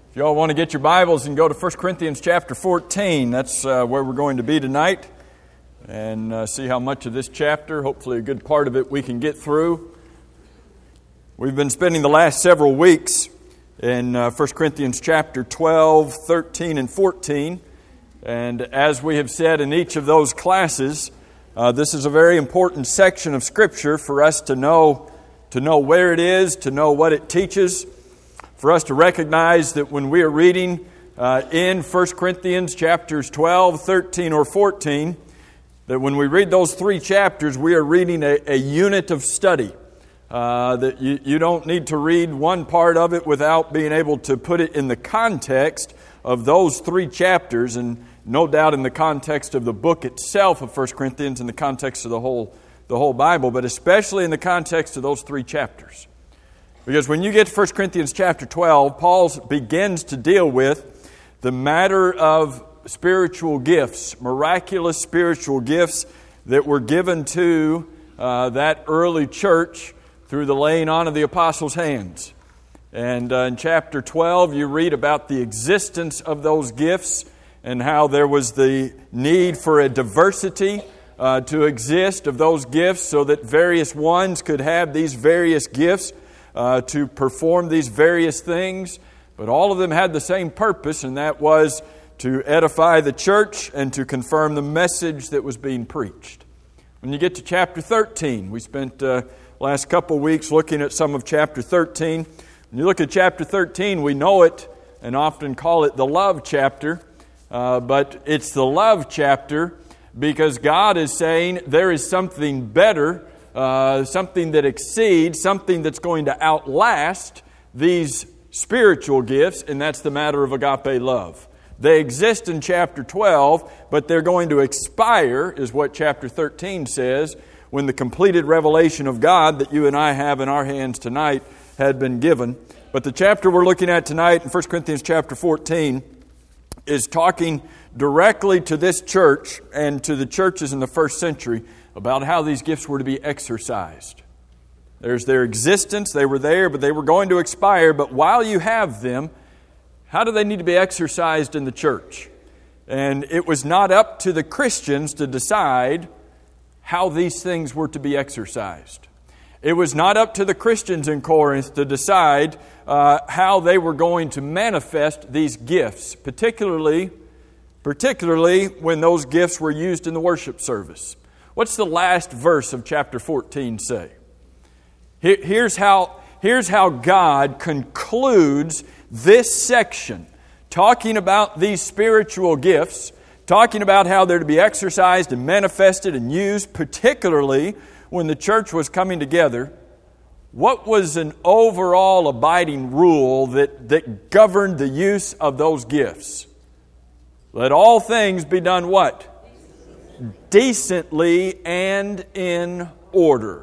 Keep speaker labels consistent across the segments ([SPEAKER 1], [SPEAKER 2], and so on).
[SPEAKER 1] If you all want to get your Bibles and go to 1 Corinthians chapter 14, that's where we're going to be tonight, and see how much of this chapter, hopefully a good part of it, we can get through. We've been spending the last several weeks in 1 Corinthians chapter 12, 13, and 14, and as we have said in each of those classes, this is a very important section of Scripture for us to know where it is, to know what it teaches, for us to recognize that when we are reading in 1 Corinthians chapters 12, 13, or 14, that when we read those three chapters, we are reading a unit of study. That you don't need to read one part of it without being able to put it in the context of those three chapters, and no doubt in the context of the book itself of 1 Corinthians, in the context of the whole Bible, but especially in the context of those three chapters. Because when you get to 1 Corinthians chapter 12, Paul begins to deal with the matter of spiritual gifts, miraculous spiritual gifts that were given to that early church through the laying on of the apostles' hands. And in chapter 12, you read about the existence of those gifts and how there was the need for a diversity to exist of those gifts so that various ones could have these various gifts to perform these various things, but all of them had the same purpose, and that was to edify the church and to confirm the message that was being preached. When you get to chapter 13, we spent the last couple of weeks looking at some of chapter 13. When you look at chapter 13, we know it and often call it the love chapter, but it's the love chapter because God is saying there is something better, something that exceeds, something that's going to outlast these spiritual gifts, and that's the matter of agape love. They exist in chapter 12, but they're going to expire, is what chapter 13 says, when the completed revelation of God that you and I have in our hands tonight had been given. But the chapter we're looking at tonight in 1 Corinthians chapter 14 is talking directly to this church and to the churches in the first century about how these gifts were to be exercised. There's their existence, they were there, but they were going to expire. But while you have them, how do they need to be exercised in the church? And it was not up to the Christians to decide how these things were to be exercised. It was not up to the Christians in Corinth to decide how they were going to manifest these gifts, particularly when those gifts were used in the worship service. What's the last verse of chapter 14 say? Here's how God concludes this section, talking about these spiritual gifts, talking about how they're to be exercised and manifested and used, particularly when the church was coming together. What was an overall abiding rule that governed the use of those gifts? Let all things be done what? Decently and in order.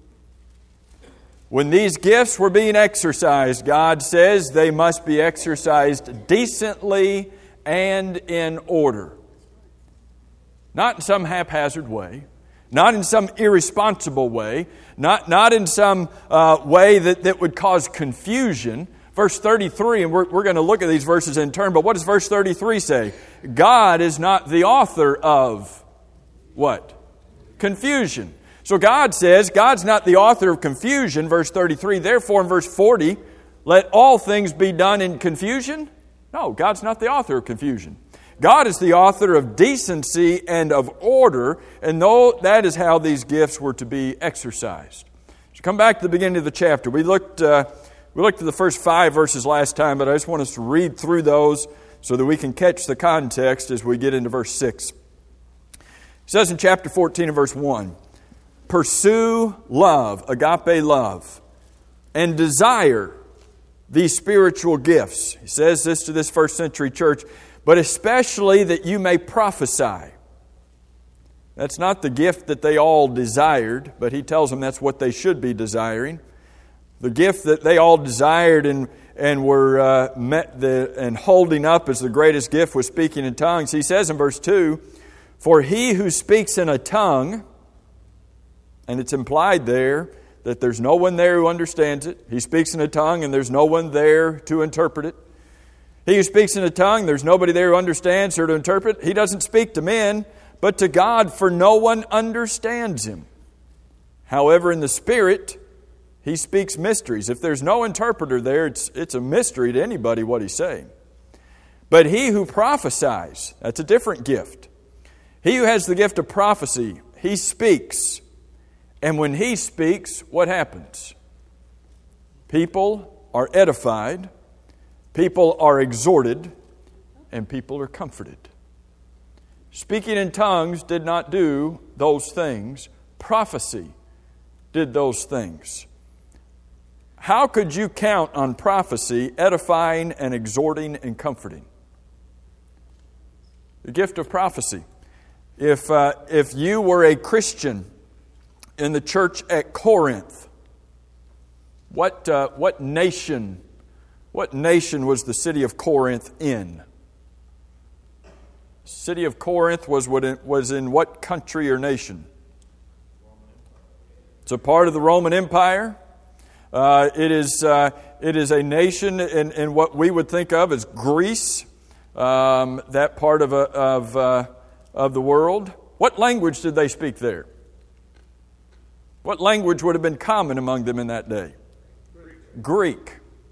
[SPEAKER 1] When these gifts were being exercised, God says they must be exercised decently and in order. Not in some haphazard way, not in some irresponsible way, not in some way that would cause confusion. Verse 33, and we're going to look at these verses in turn, but what does verse 33 say? God is not the author of what? Confusion. So God says, God's not the author of confusion, verse 33. Therefore, in verse 40, let all things be done in confusion? No, God's not the author of confusion. God is the author of decency and of order, and that is how these gifts were to be exercised. So come back to the beginning of the chapter. We looked at the first 5 verses last time, but I just want us to read through those so that we can catch the context as we get into verse 6. It says in chapter 14 and verse 1, pursue love, agape love, and desire these spiritual gifts. He says this to this first century church, but especially that you may prophesy. That's not the gift that they all desired, but he tells them that's what they should be desiring. The gift that they all desired and were and holding up as the greatest gift was speaking in tongues. He says in verse 2, for he who speaks in a tongue, and it's implied there that there's no one there who understands it. He speaks in a tongue and there's no one there to interpret it. He who speaks in a tongue, there's nobody there who understands or to interpret. He doesn't speak to men, but to God, for no one understands him. However, in the Spirit, he speaks mysteries. If there's no interpreter there, it's a mystery to anybody what he's saying. But he who prophesies, that's a different gift. He who has the gift of prophecy, he speaks. And when he speaks, what happens? People are edified, people are exhorted, and people are comforted. Speaking in tongues did not do those things. Prophecy did those things. How could you count on prophecy edifying and exhorting and comforting? The gift of prophecy. If you were a Christian in the church at Corinth, what nation was the city of Corinth in? The city of Corinth was in what country or nation? It's a part of the Roman Empire. It is a nation in what we would think of as Greece, that part of the world. What language did they speak there? What language would have been common among them in that day? Greek.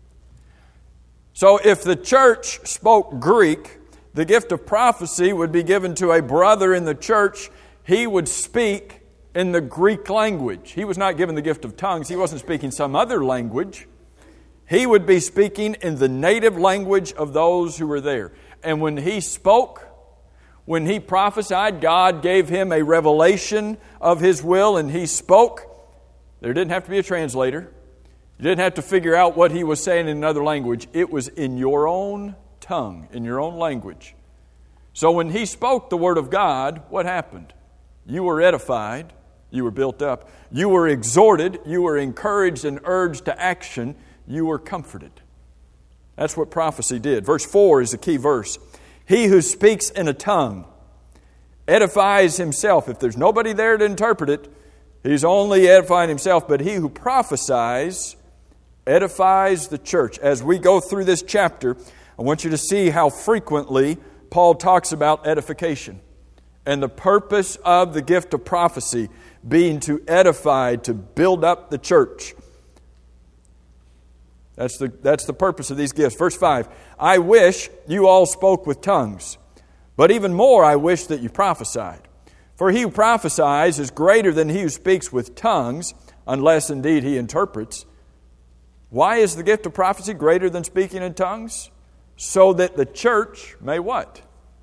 [SPEAKER 1] So if the church spoke Greek, the gift of prophecy would be given to a brother in the church. He would speak in the Greek language. He was not given the gift of tongues. He wasn't speaking some other language. He would be speaking in the native language of those who were there. And when he spoke, when he prophesied, God gave him a revelation of His will and he spoke. There didn't have to be a translator. You didn't have to figure out what he was saying in another language. It was in your own tongue, in your own language. So when he spoke the Word of God, what happened? You were edified. You were built up. You were exhorted. You were encouraged and urged to action. You were comforted. That's what prophecy did. Verse 4 is the key verse. He who speaks in a tongue edifies himself. If there's nobody there to interpret it, he's only edifying himself. But he who prophesies edifies the church. As we go through this chapter, I want you to see how frequently Paul talks about edification and the purpose of the gift of prophecy being to edify, to build up the church. That's the purpose of these gifts. Verse 5, I wish you all spoke with tongues, but even more I wish that you prophesied. For he who prophesies is greater than he who speaks with tongues, unless indeed he interprets. Why is the gift of prophecy greater than speaking in tongues? So that the church may what?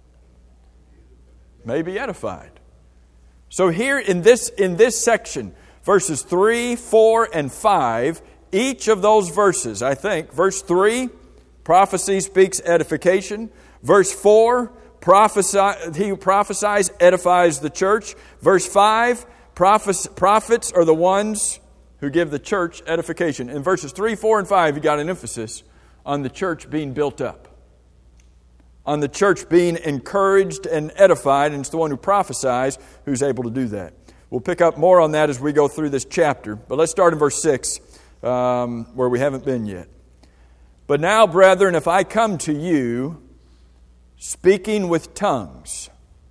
[SPEAKER 1] May be edified. So here in this section, verses 3, 4, and 5, each of those verses, I think, verse 3, prophecy speaks edification. Verse 4, he who prophesies edifies the church. Verse 5, prophets are the ones who give the church edification. In verses 3, 4, and 5, you got an emphasis on the church being built up, on the church being encouraged and edified, and it's the one who prophesies who's able to do that. We'll pick up more on that as we go through this chapter, but let's start in verse 6, where we haven't been yet. But now, brethren, if I come to you speaking with tongues,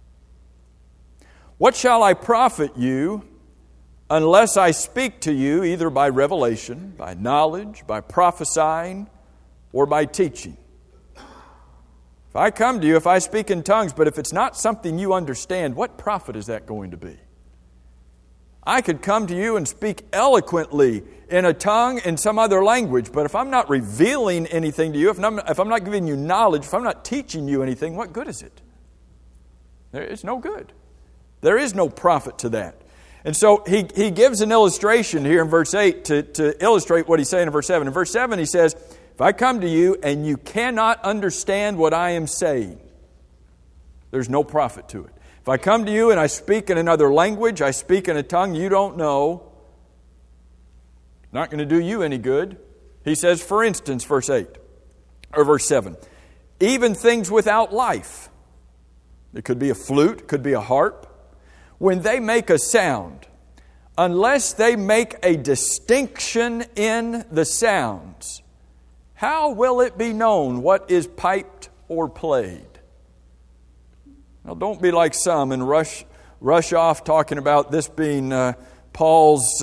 [SPEAKER 1] what shall I profit you unless I speak to you either by revelation, by knowledge, by prophesying, or by teaching? If I come to you, if I speak in tongues, but if it's not something you understand, what profit is that going to be? I could come to you and speak eloquently in a tongue in some other language, but if I'm not revealing anything to you, if I'm not giving you knowledge, if I'm not teaching you anything, what good is it? It's no good. There is no profit to that. And so he gives an illustration here in verse 8 to illustrate what he's saying in verse 7. In verse 7 he says, if I come to you and you cannot understand what I am saying, there's no profit to it. If I come to you and I speak in another language, I speak in a tongue you don't know, not going to do you any good. He says, for instance, verse 7, even things without life. It could be a flute, it could be a harp. When they make a sound, unless they make a distinction in the sounds, How will it be known what is piped or played? Now, don't be like some and rush off talking about this being Paul's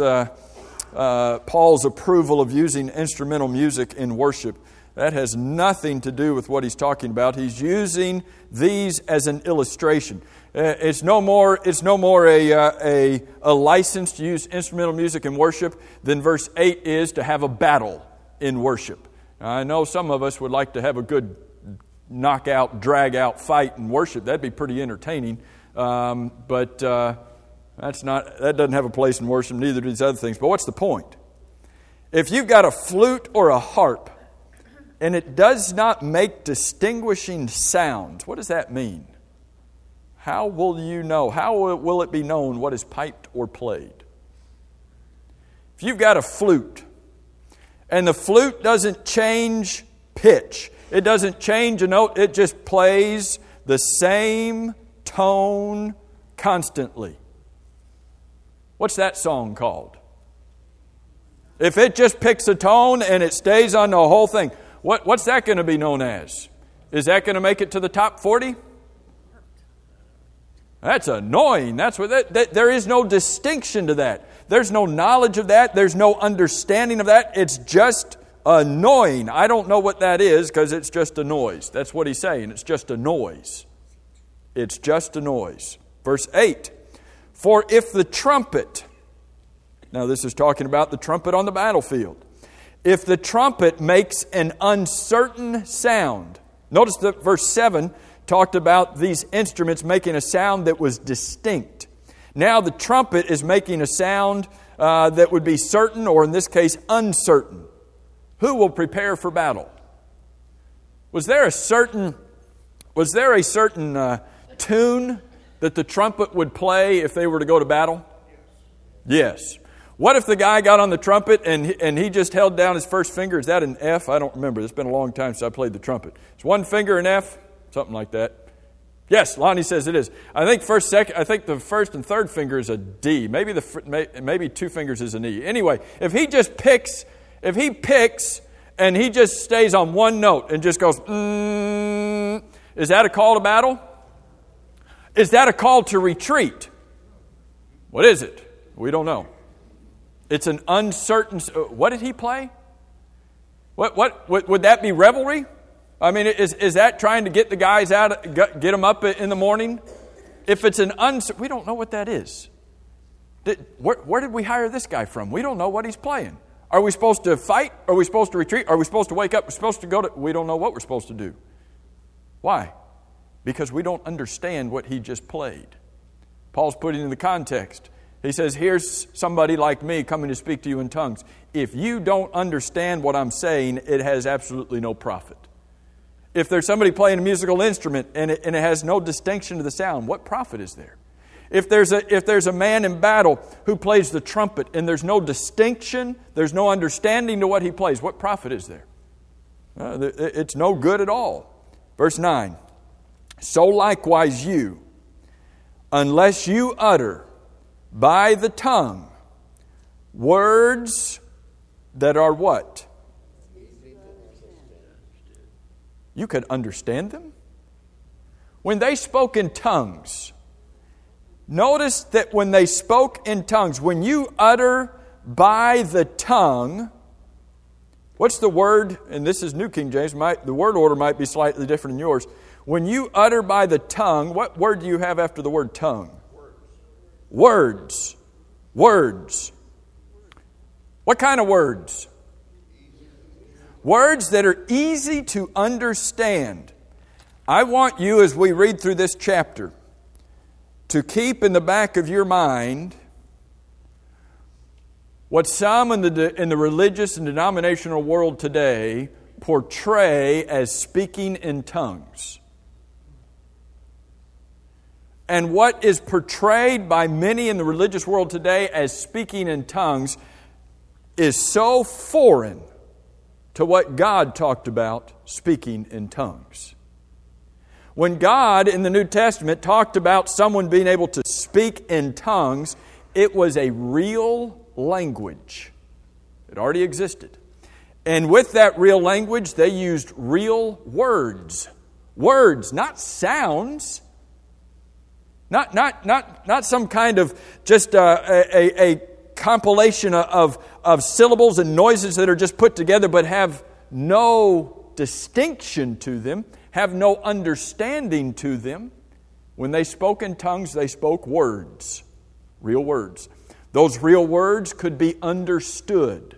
[SPEAKER 1] approval of using instrumental music in worship. That has nothing to do with what he's talking about. He's using these as an illustration. It's no more a license to use instrumental music in worship than verse 8 is to have a battle in worship. Now, I know some of us would like to have a good knockout, drag-out fight in worship. That'd be pretty entertaining. But that doesn't have a place in worship, neither do these other things. But what's the point? If you've got a flute or a harp, and it does not make distinguishing sounds, what does that mean? How will you know? How will it be known what is piped or played? If you've got a flute, and the flute doesn't change pitch, it doesn't change a note, it just plays the same tone constantly. What's that song called? If it just picks a tone and it stays on the whole thing, what's that going to be known as? Is that going to make it to the top 40? That's annoying. That's what there is no distinction to that. There's no knowledge of that. There's no understanding of that. It's just annoying. I don't know what that is because it's just a noise. That's what he's saying. It's just a noise. It's just a noise. Verse 8. For if the trumpet, now this is talking about the trumpet on the battlefield. If the trumpet makes an uncertain sound, notice that verse 7 talked about these instruments making a sound that was distinct. Now the trumpet is making a sound that would be certain, or in this case, uncertain. Who will prepare for battle? Was there a certain tune that the trumpet would play if they were to go to battle? Yes. What if the guy got on the trumpet and he just held down his first finger? Is that an F? I don't remember. It's been a long time since I played the trumpet. Is one finger an F? Something like that. Yes, Lonnie says it is. I think the first and third finger is a D. Maybe two fingers is an E. Anyway, if he picks and he just stays on one note and just goes, is that a call to battle? Is that a call to retreat? What is it? We don't know. It's an uncertain. What did he play? What would that be? Revelry? I mean, is that trying to get the guys out, get them up in the morning? If it's an we don't know what that is. Where did we hire this guy from? We don't know what he's playing. Are we supposed to fight? Are we supposed to retreat? Are we supposed to wake up? We're supposed to go to. We don't know what we're supposed to do. Why? Because we don't understand what he just played. Paul's putting in the context. He says, here's somebody like me coming to speak to you in tongues. If you don't understand what I'm saying, it has absolutely no profit. If there's somebody playing a musical instrument and it has no distinction to the sound, what profit is there? If there's a man in battle who plays the trumpet and there's no distinction, there's no understanding to what he plays, what profit is there? It's no good at all. Verse 9. So likewise you, unless you utter by the tongue words that are what? You could understand them. When they spoke in tongues, notice that when they spoke in tongues, when you utter by the tongue, what's the word? And this is New King James. The word order might be slightly different than yours. When you utter by the tongue, what word do you have after the word tongue? Words. Words. What kind of words? Words that are easy to understand. I want you, as we read through this chapter, to keep in the back of your mind what some in the religious and denominational world today portray as speaking in tongues. And what is portrayed by many in the religious world today as speaking in tongues is so foreign to what God talked about speaking in tongues. When God in the New Testament talked about someone being able to speak in tongues, it was a real language. It already existed. And with that real language, they used real words. Words, not sounds. Not some kind of just a compilation of syllables and noises that are just put together but have no distinction to them, have no understanding to them. When they spoke in tongues, they spoke words, real words. Those real words could be understood.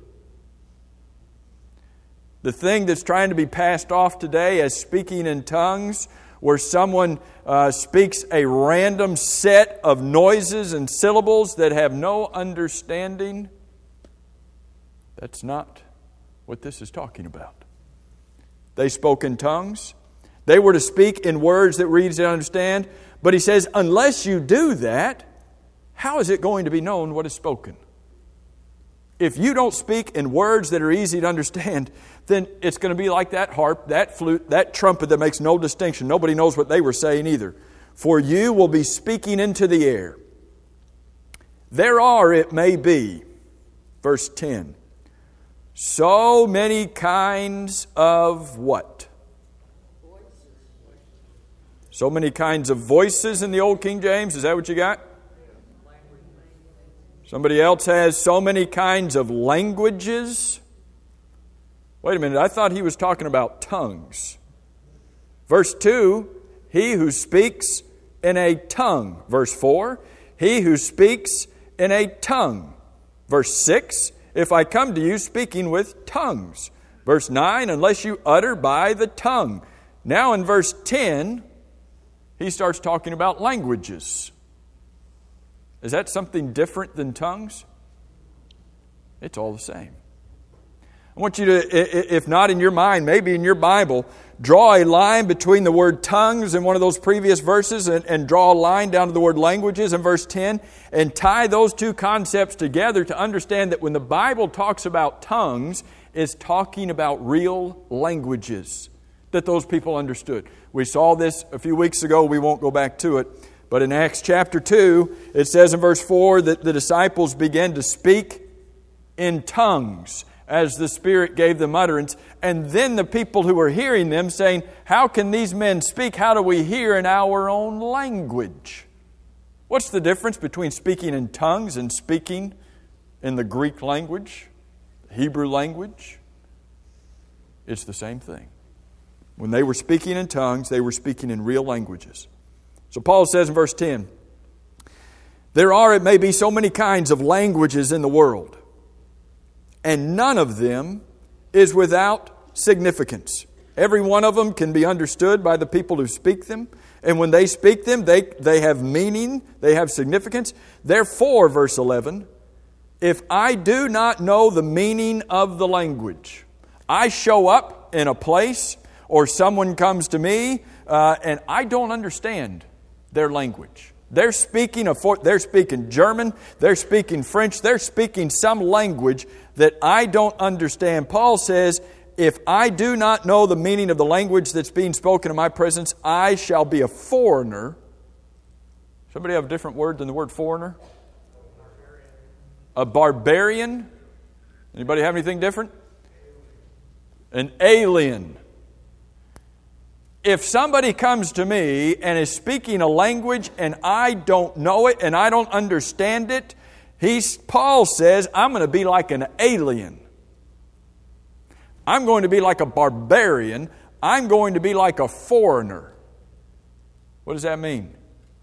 [SPEAKER 1] The thing that's trying to be passed off today as speaking in tongues, where someone speaks a random set of noises and syllables that have no understanding, that's not what this is talking about. They spoke in tongues. They were to speak in words that were easy to understand. But he says, unless you do that, how is it going to be known what is spoken? If you don't speak in words that are easy to understand, then it's going to be like that harp, that flute, that trumpet that makes no distinction. Nobody knows what they were saying either. For you will be speaking into the air. There are, it may be, verse 10, so many kinds of what? So many kinds of voices in the Old King James. Is that what you got? Somebody else has so many kinds of languages. Wait a minute, I thought he was talking about tongues. Verse 2, he who speaks in a tongue. Verse 4, he who speaks in a tongue. Verse 6, if I come to you speaking with tongues. Verse 9, unless you utter by the tongue. Now in verse 10, he starts talking about languages. Is that something different than tongues? It's all the same. I want you to, if not in your mind, maybe in your Bible, draw a line between the word tongues in one of those previous verses and draw a line down to the word languages in verse 10 and tie those two concepts together to understand that when the Bible talks about tongues, it's talking about real languages that those people understood. We saw this a few weeks ago. We won't go back to it. But in Acts chapter 2, it says in verse 4 that the disciples began to speak in tongues as the Spirit gave them utterance. And then the people who were hearing them saying, how can these men speak? How do we hear in our own language? What's the difference between speaking in tongues and speaking in the Greek language, the Hebrew language? It's the same thing. When they were speaking in tongues, they were speaking in real languages. So Paul says in verse 10, there are, it may be, so many kinds of languages in the world, and none of them is without significance. Every one of them can be understood by the people who speak them, and when they speak them, they have meaning, they have significance. Therefore, verse 11, if I do not know the meaning of the language, I show up in a place, or someone comes to me, and I don't understand their language. They're speaking German, they're speaking French, they're speaking some language that I don't understand. Paul says, if I do not know the meaning of the language that's being spoken in my presence, I shall be a foreigner. Somebody have a different word than the word foreigner? A barbarian? Anybody have anything different? An alien. If somebody comes to me and is speaking a language and I don't know it and I don't understand it, Paul says, I'm going to be like an alien. I'm going to be like a barbarian. I'm going to be like a foreigner. What does that mean?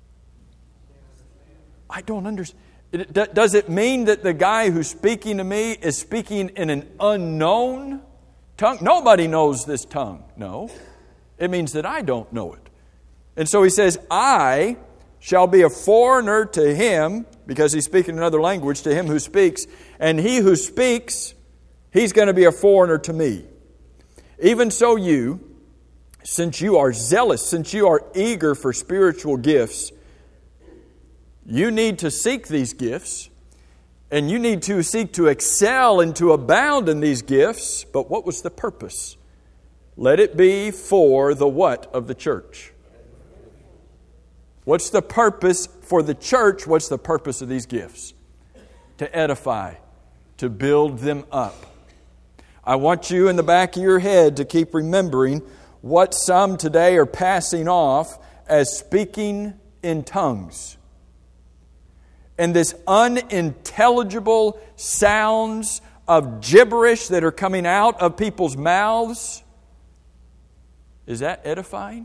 [SPEAKER 1] I don't understand. Does it mean that the guy who's speaking to me is speaking in an unknown tongue? Nobody knows this tongue. No. It means that I don't know it. And so he says, I shall be a foreigner to him, because he's speaking another language, to him who speaks. And he who speaks, he's going to be a foreigner to me. Even so you, since you are zealous, since you are eager for spiritual gifts, you need to seek these gifts. And you need to seek to excel and to abound in these gifts. But what was the purpose? Let it be for the what of the church? What's the purpose for the church? What's the purpose of these gifts? To edify, to build them up. I want you in the back of your head to keep remembering what some today are passing off as speaking in tongues. And this unintelligible sounds of gibberish that are coming out of people's mouths, is that edifying?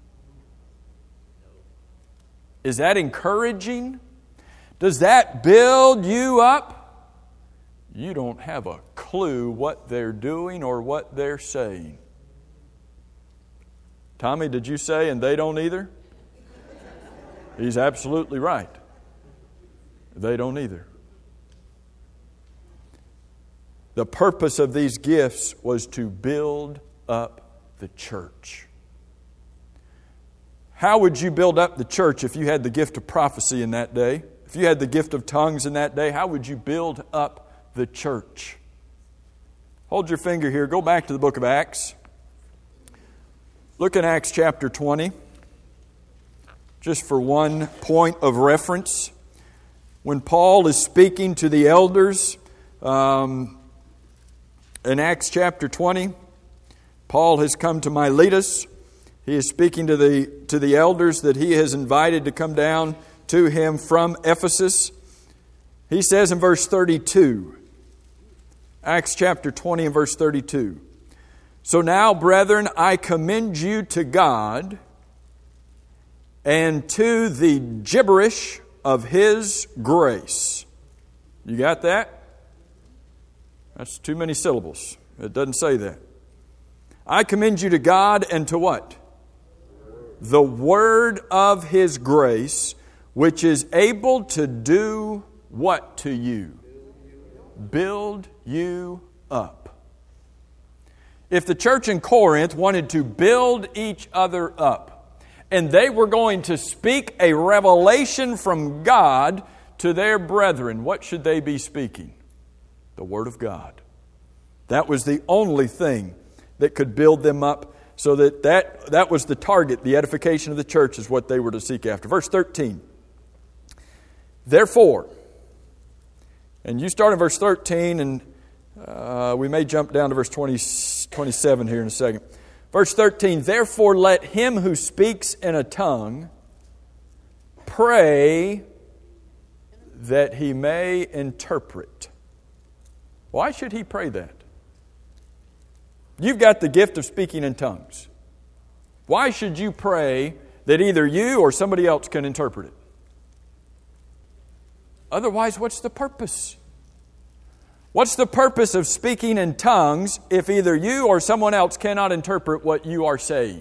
[SPEAKER 1] Is that encouraging? Does that build you up? You don't have a clue what they're doing or what they're saying. Tommy, did you say, and they don't either? He's absolutely right. They don't either. The purpose of these gifts was to build up the church. How would you build up the church if you had the gift of prophecy in that day? If you had the gift of tongues in that day, how would you build up the church? Hold your finger here. Go back to the book of Acts. Look in Acts chapter 20. Just for one point of reference. When Paul is speaking to the elders in Acts chapter 20, Paul has come to Miletus. He is speaking to the elders that he has invited to come down to him from Ephesus. He says in verse 32, Acts chapter 20 and verse 32, "So now, brethren, I commend you to God and to the gibberish of His grace." You got that? That's too many syllables. It doesn't say that. I commend you to God and to what? The word of His grace, which is able to do what to you? Build you up. If the church in Corinth wanted to build each other up, and they were going to speak a revelation from God to their brethren, what should they be speaking? The Word of God. That was the only thing that could build them up, so that was the target. The edification of the church is what they were to seek after. Verse 13. Therefore, and you start in verse 13, and we may jump down to verse 27 here in a second. Verse 13, therefore let him who speaks in a tongue pray that he may interpret. Why should he pray that? You've got the gift of speaking in tongues. Why should you pray that either you or somebody else can interpret it? Otherwise, what's the purpose? What's the purpose of speaking in tongues if either you or someone else cannot interpret what you are saying?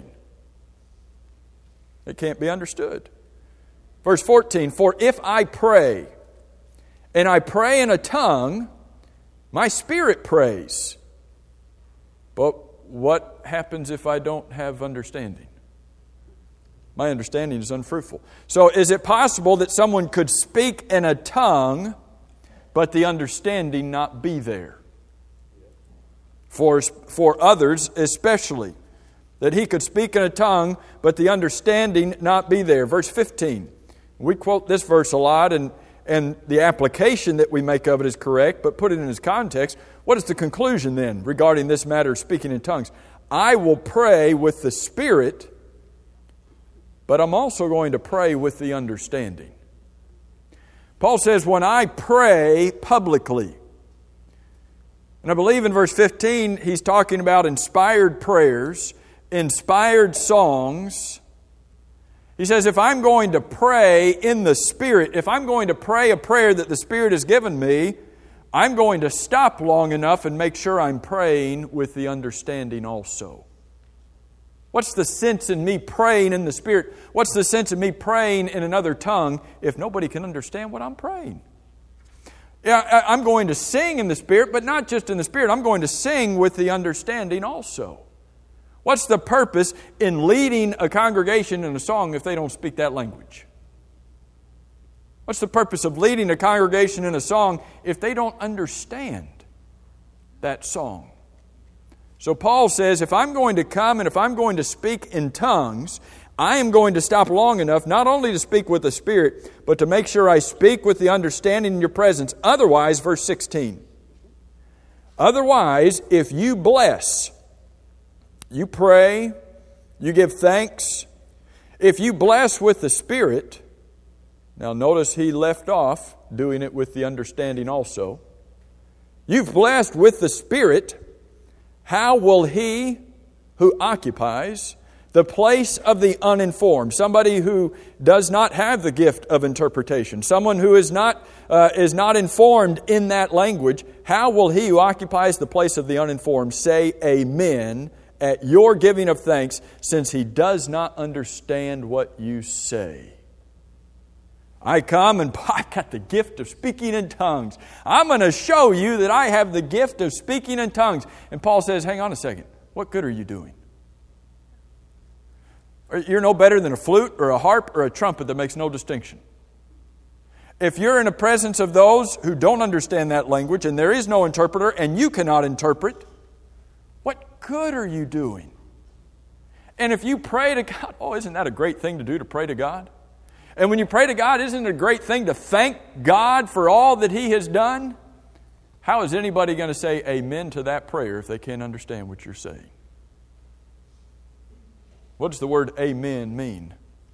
[SPEAKER 1] It can't be understood. Verse 14, for if I pray, and I pray in a tongue, my spirit prays. But what happens if I don't have understanding? My understanding is unfruitful. So is it possible that someone could speak in a tongue, but the understanding not be there? For others especially. That he could speak in a tongue, but the understanding not be there. Verse 15. We quote this verse a lot, and the application that we make of it is correct, but put it in its context. What is the conclusion then regarding this matter of speaking in tongues? I will pray with the Spirit, but I'm also going to pray with the understanding. Paul says, when I pray publicly, and I believe in verse 15, he's talking about inspired prayers, inspired songs. He says, if I'm going to pray in the Spirit, if I'm going to pray a prayer that the Spirit has given me, I'm going to stop long enough and make sure I'm praying with the understanding also. What's the sense in me praying in the Spirit? What's the sense of me praying in another tongue if nobody can understand what I'm praying? Yeah, I'm going to sing in the Spirit, but not just in the Spirit. I'm going to sing with the understanding also. What's the purpose in leading a congregation in a song if they don't speak that language? What's the purpose of leading a congregation in a song if they don't understand that song? So Paul says, if I'm going to come and if I'm going to speak in tongues, I am going to stop long enough not only to speak with the Spirit, but to make sure I speak with the understanding in your presence. Otherwise, verse 16, Otherwise, if you bless, you pray, you give thanks, if you bless with the Spirit, now notice he left off doing it with the understanding also. You've blessed with the Spirit, how will he who occupies the place of the uninformed, somebody who does not have the gift of interpretation, someone who is not informed in that language, how will he who occupies the place of the uninformed say amen at your giving of thanks, since he does not understand what you say? I come and I've got the gift of speaking in tongues. I'm going to show you that I have the gift of speaking in tongues. And Paul says, hang on a second. What good are you doing? You're no better than a flute or a harp or a trumpet that makes no distinction. If you're in the presence of those who don't understand that language and there is no interpreter and you cannot interpret, what good are you doing? And if you pray to God, isn't that a great thing to do, to pray to God? And when you pray to God, isn't it a great thing to thank God for all that He has done? How is anybody going to say amen to that prayer if they can't understand what you're saying? What does the word amen mean?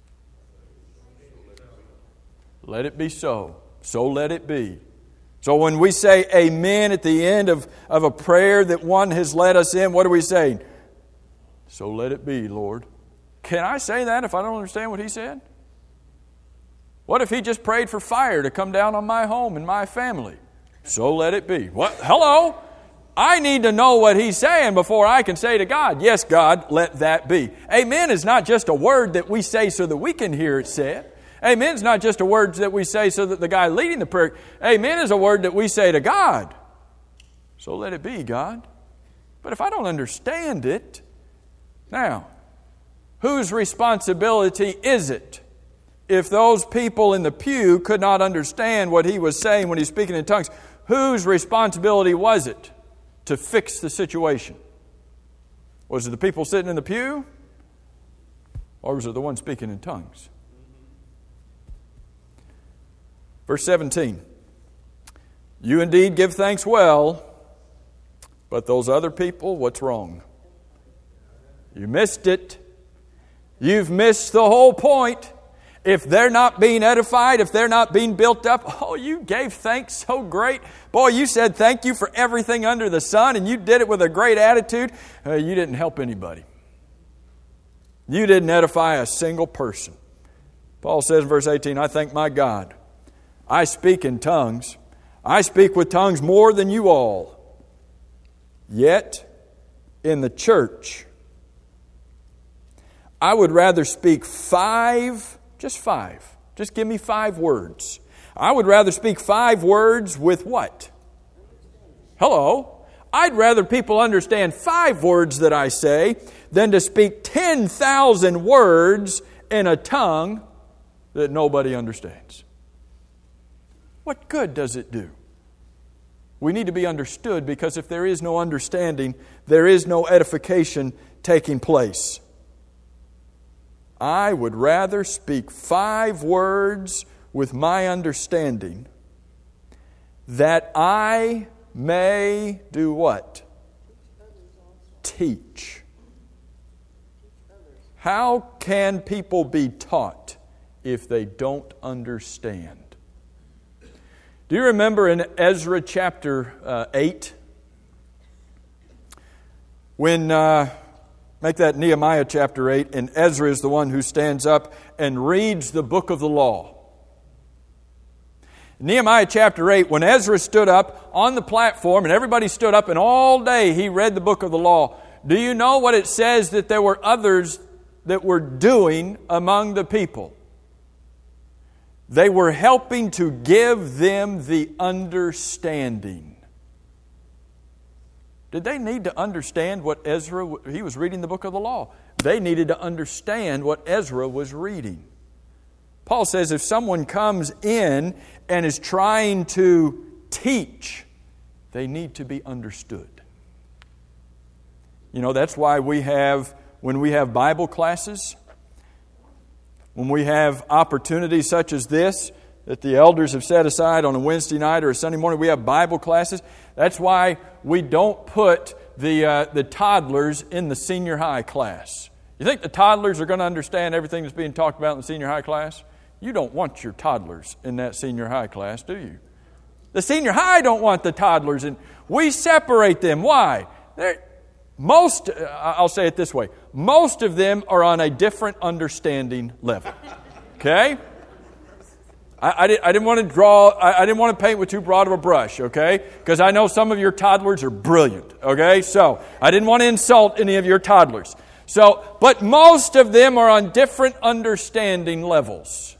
[SPEAKER 1] Let it be so. So let it be. So when we say amen at the end of a prayer that one has led us in, what are we saying? So let it be, Lord. Can I say that if I don't understand what he said? What if he just prayed for fire to come down on my home and my family? So let it be. What? Hello? I need to know what he's saying before I can say to God, yes, God, let that be. Amen is not just a word that we say so that we can hear it said. Amen is not just a word that we say so that the guy leading the prayer. Amen is a word that we say to God. So let it be, God. But if I don't understand it, now, whose responsibility is it? If those people in the pew could not understand what he was saying when he's speaking in tongues, whose responsibility was it to fix the situation? Was it the people sitting in the pew? Or was it the one speaking in tongues? Verse 17. You indeed give thanks well, but those other people, what's wrong? You missed it. You've missed the whole point. If they're not being edified, if they're not being built up, you gave thanks so great. Boy, you said thank you for everything under the sun, and you did it with a great attitude. You didn't help anybody. You didn't edify a single person. Paul says in verse 18, I thank my God. I speak in tongues. I speak with tongues more than you all. Yet, in the church, I would rather speak five. Just give me 5 words. I would rather speak 5 words with what? Hello. I'd rather people understand 5 words that I say than to speak 10,000 words in a tongue that nobody understands. What good does it do? We need to be understood, because if there is no understanding, there is no edification taking place. I would rather speak 5 words with my understanding that I may do what? Teach. How can people be taught if they don't understand? Do you remember in Ezra chapter 8 when... Make that Nehemiah chapter 8, and Ezra is the one who stands up and reads the book of the law. Nehemiah chapter 8, when Ezra stood up on the platform and everybody stood up and all day he read the book of the law, do you know what it says that there were others that were doing among the people? They were helping to give them the understanding. Did they need to understand what Ezra, he was reading the book of the law. They needed to understand what Ezra was reading. Paul says if someone comes in and is trying to teach, they need to be understood. You know, that's why when we have Bible classes, when we have opportunities such as this, that the elders have set aside on a Wednesday night or a Sunday morning. We have Bible classes. That's why we don't put the toddlers in the senior high class. You think the toddlers are going to understand everything that's being talked about in the senior high class? You don't want your toddlers in that senior high class, do you? The senior high don't want the toddlers in. We separate them. Why? I'll say it this way. Most of them are on a different understanding level. Okay? I didn't want to paint with too broad of a brush, okay? Because I know some of your toddlers are brilliant, okay? So I didn't want to insult any of your toddlers. But most of them are on different understanding levels.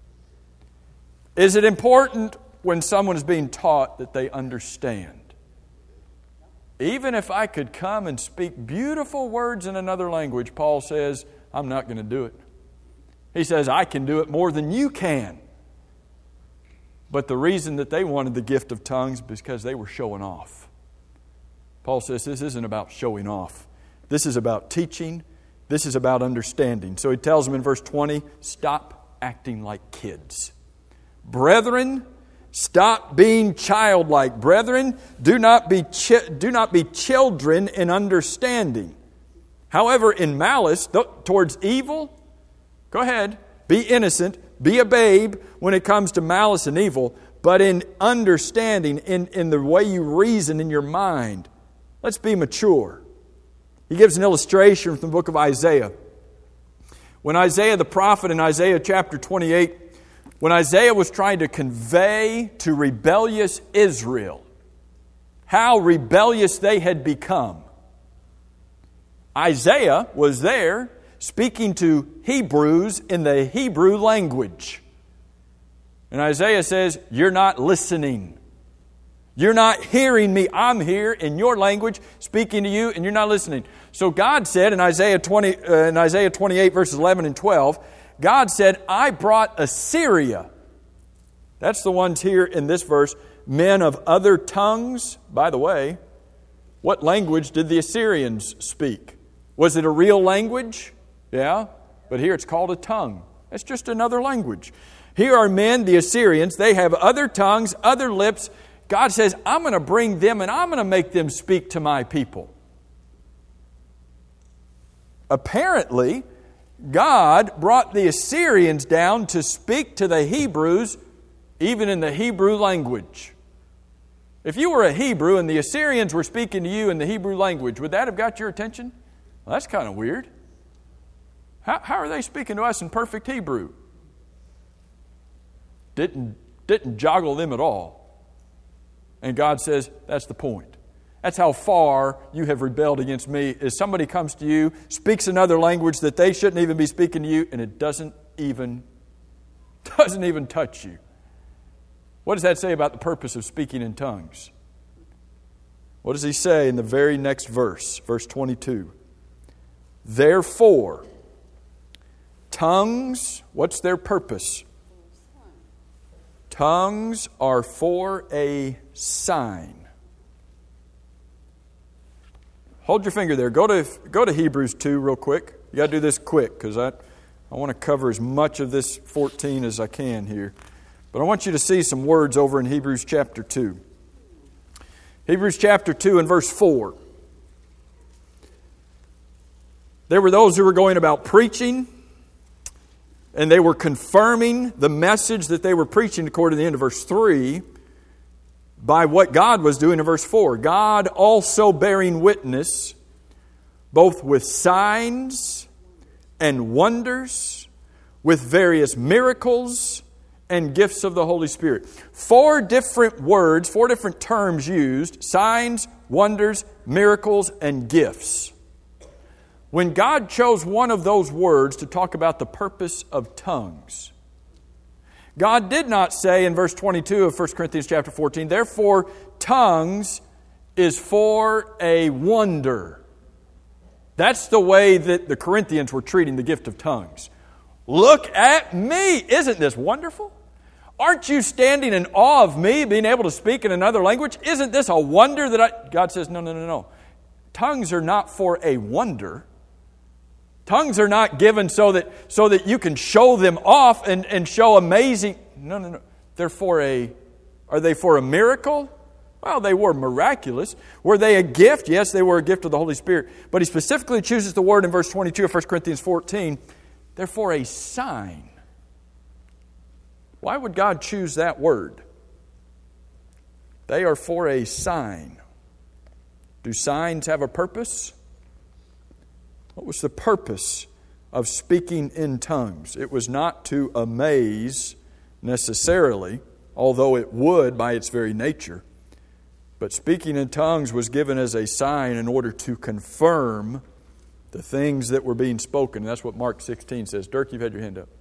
[SPEAKER 1] Is it important when someone is being taught that they understand? Even if I could come and speak beautiful words in another language, Paul says, I'm not going to do it. He says, I can do it more than you can. But the reason that they wanted the gift of tongues is because they were showing off. Paul says this isn't about showing off. This is about teaching. This is about understanding. So he tells them in verse 20, stop acting like kids. Brethren, stop being childlike. Brethren, do not be children in understanding. However, in malice towards evil, go ahead, be innocent, be a babe when it comes to malice and evil, but in understanding, in the way you reason in your mind, let's be mature. He gives an illustration from the book of Isaiah. When Isaiah the prophet in Isaiah chapter 28, when Isaiah was trying to convey to rebellious Israel how rebellious they had become, Isaiah was there speaking to Hebrews in the Hebrew language. And Isaiah says, you're not listening. You're not hearing me. I'm here in your language speaking to you and you're not listening. So God said in Isaiah 28 verses 11 and 12, God said, I brought Assyria. That's the ones here in this verse, men of other tongues. By the way, what language did the Assyrians speak? Was it a real language? Yeah, but here it's called a tongue. It's just another language. Here are men, the Assyrians, they have other tongues, other lips. God says, I'm going to bring them and I'm going to make them speak to my people. Apparently, God brought the Assyrians down to speak to the Hebrews, even in the Hebrew language. If you were a Hebrew and the Assyrians were speaking to you in the Hebrew language, would that have got your attention? Well, that's kind of weird. How are they speaking to us in perfect Hebrew? Didn't joggle them at all. And God says, that's the point. That's how far you have rebelled against me, is somebody comes to you, speaks another language that they shouldn't even be speaking to you, and it doesn't even touch you. What does that say about the purpose of speaking in tongues? What does he say in the very next verse, verse 22? Therefore, tongues, what's their purpose? Tongues are for a sign. Hold your finger there. Go to Hebrews 2 real quick. You got to do this quick because I want to cover as much of this 14 as I can here. But I want you to see some words over in Hebrews chapter 2. Hebrews chapter 2 and verse 4. There were those who were going about preaching, and they were confirming the message that they were preaching according to the end of verse 3 by what God was doing in verse 4. God also bearing witness both with signs and wonders, with various miracles and gifts of the Holy Spirit. 4 different words, 4 different terms used: signs, wonders, miracles, and gifts. When God chose one of those words to talk about the purpose of tongues, God did not say in verse 22 of 1 Corinthians chapter 14, therefore tongues is for a wonder. That's the way that the Corinthians were treating the gift of tongues. Look at me! Isn't this wonderful? Aren't you standing in awe of me being able to speak in another language? Isn't this a wonder that God says, no. Tongues are not for a wonder. Tongues are not given so that you can show them off and show amazing. No. Are they for a miracle? Well, they were miraculous. Were they a gift? Yes, they were a gift of the Holy Spirit. But he specifically chooses the word in verse 22 of 1 Corinthians 14. They're for a sign. Why would God choose that word? They are for a sign. Do signs have a purpose? What was the purpose of speaking in tongues? It was not to amaze necessarily, although it would by its very nature. But speaking in tongues was given as a sign in order to confirm the things that were being spoken. That's what Mark 16 says. Dirk, you've had your hand up.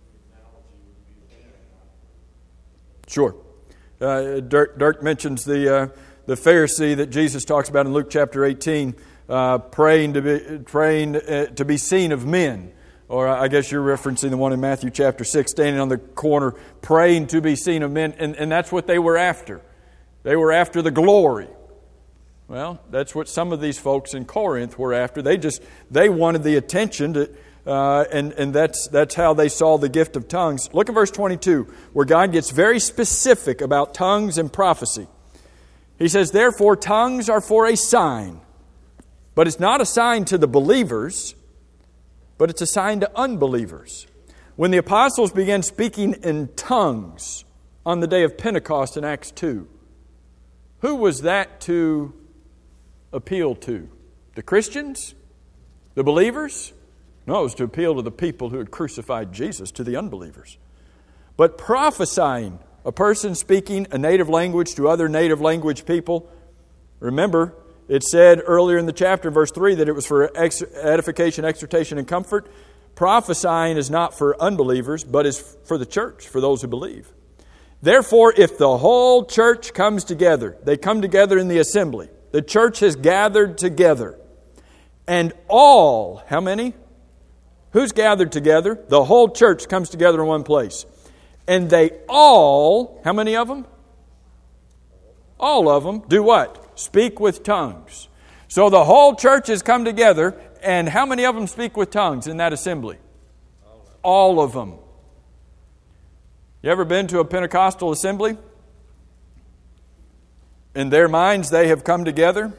[SPEAKER 1] Sure. Dirk mentions the Pharisee that Jesus talks about in Luke chapter 18, praying to be seen of men. Or I guess you're referencing the one in Matthew chapter 6, standing on the corner, praying to be seen of men. And that's what they were after. They were after the glory. Well, that's what some of these folks in Corinth were after. They wanted the attention, and that's how they saw the gift of tongues. Look at verse 22, where God gets very specific about tongues and prophecy. He says, therefore, tongues are for a sign. But it's not a sign to the believers, but it's a sign to unbelievers. When the apostles began speaking in tongues on the day of Pentecost in Acts 2, who was that to appeal to? The Christians? The believers? No, it was to appeal to the people who had crucified Jesus, to the unbelievers. But prophesying, a person speaking a native language to other native language people, remember, it said earlier in the chapter, verse 3, that it was for edification, exhortation, and comfort. Prophesying is not for unbelievers, but is for the church, for those who believe. Therefore, if the whole church comes together, they come together in the assembly. The church has gathered together. And all, how many? Who's gathered together? The whole church comes together in one place. And they all, how many of them? All of them do what? Speak with tongues. So the whole church has come together, and how many of them speak with tongues in that assembly? All of them. You ever been to a Pentecostal assembly? In their minds, they have come together,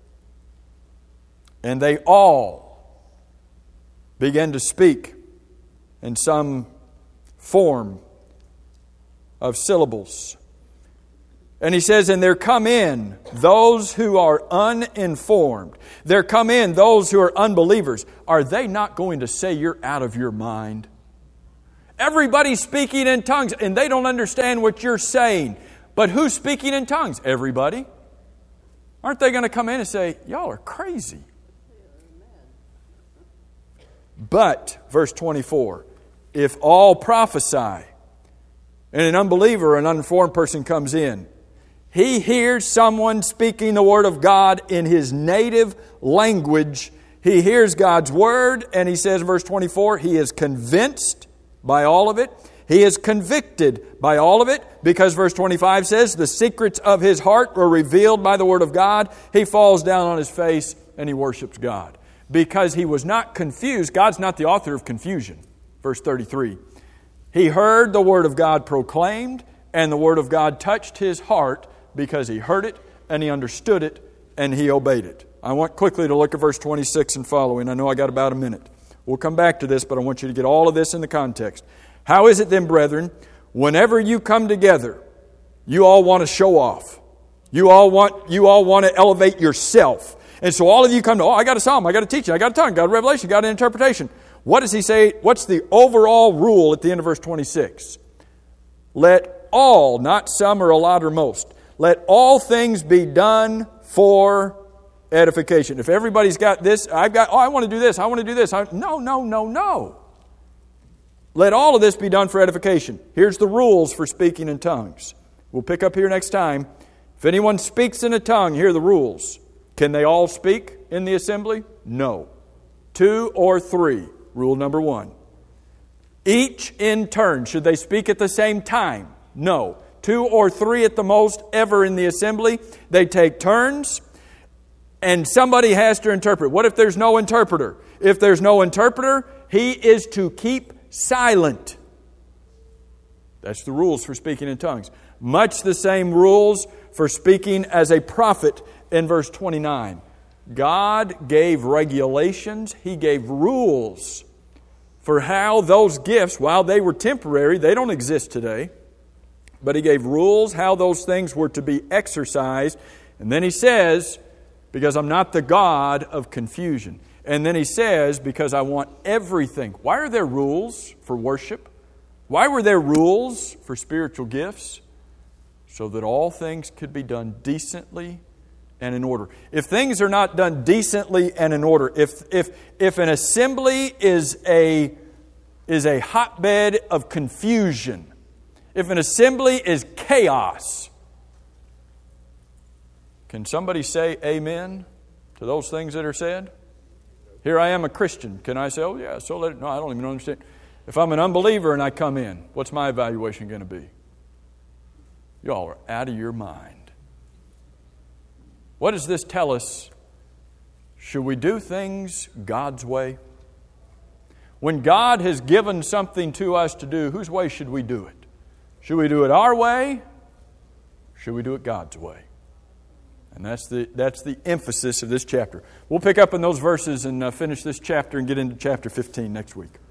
[SPEAKER 1] and they all begin to speak in some form of syllables. And he says, and there come in those who are uninformed. There come in those who are unbelievers. Are they not going to say you're out of your mind? Everybody's speaking in tongues, and they don't understand what you're saying. But who's speaking in tongues? Everybody. Aren't they going to come in and say, y'all are crazy? But, verse 24, if all prophesy, and an unbeliever, an uninformed person comes in, he hears someone speaking the Word of God in his native language. He hears God's Word, and he says, verse 24, he is convinced by all of it. He is convicted by all of it, because verse 25 says, the secrets of his heart were revealed by the Word of God. He falls down on his face and he worships God. Because he was not confused. God's not the author of confusion. Verse 33. He heard the Word of God proclaimed, and the Word of God touched his heart because he heard it and he understood it and he obeyed it. I want quickly to look at verse 26 and following. I know I got about a minute. We'll come back to this, but I want you to get all of this in the context. How is it then, brethren, whenever you come together, you all want to show off. You all want to elevate yourself. And so all of you come to, I got a psalm, I got a teaching, I got a tongue, got a revelation, got an interpretation. What does he say? What's the overall rule at the end of verse 26? Let all, not some or a lot or most, let all things be done for edification. If everybody's got this, I want to do this, I want to do this. No. Let all of this be done for edification. Here's the rules for speaking in tongues. We'll pick up here next time. If anyone speaks in a tongue, here are the rules. Can they all speak in the assembly? No. 2 or 3. Rule number 1. Each in turn. Should they speak at the same time? No. 2 or 3 at the most ever in the assembly. They take turns, and somebody has to interpret. What if there's no interpreter? If there's no interpreter, he is to keep silent. That's the rules for speaking in tongues. Much the same rules for speaking as a prophet in verse 29. God gave regulations. He gave rules for how those gifts, while they were temporary, they don't exist today, but He gave rules how those things were to be exercised. And then He says, because I'm not the God of confusion. And then He says, because I want everything. Why are there rules for worship? Why were there rules for spiritual gifts? So that all things could be done decently and in order. If things are not done decently and in order, if an assembly is a hotbed of confusion, if an assembly is chaos, can somebody say amen to those things that are said? Here I am a Christian. Can I say, oh yeah, so let it, no, I don't even understand. If I'm an unbeliever and I come in, what's my evaluation going to be? Y'all are out of your mind. What does this tell us? Should we do things God's way? When God has given something to us to do, whose way should we do it? Should we do it our way? Should we do it God's way? And that's the emphasis of this chapter. We'll pick up in those verses and finish this chapter and get into chapter 15 next week.